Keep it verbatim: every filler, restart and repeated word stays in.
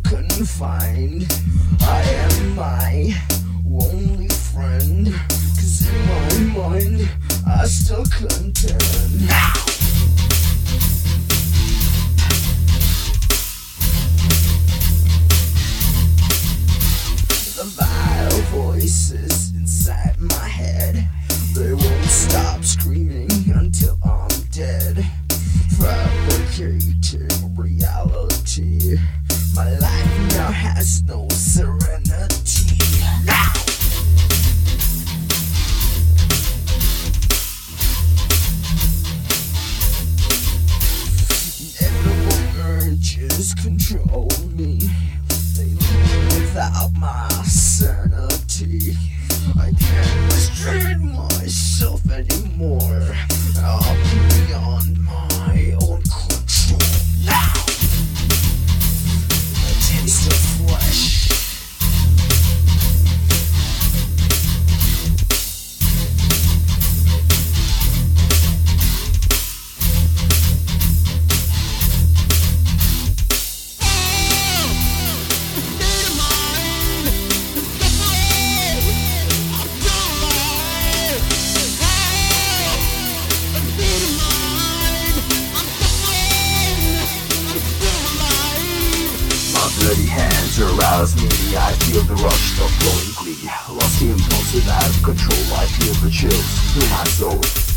confined. I am my only friend, 'cause in my mind I still contend. The vile voices inside my head, they won't stop screaming until I'm dead. Fabricating reality, my life now has no serenity. Animal urges control me, they live without my sanity. I can't restrain myself anymore. I'm beyond my own control now. The taste of flesh. Bloody hands arouse me, I feel the rush of glowing glee. Lost the impulse and out of control, I feel the chills through my soul.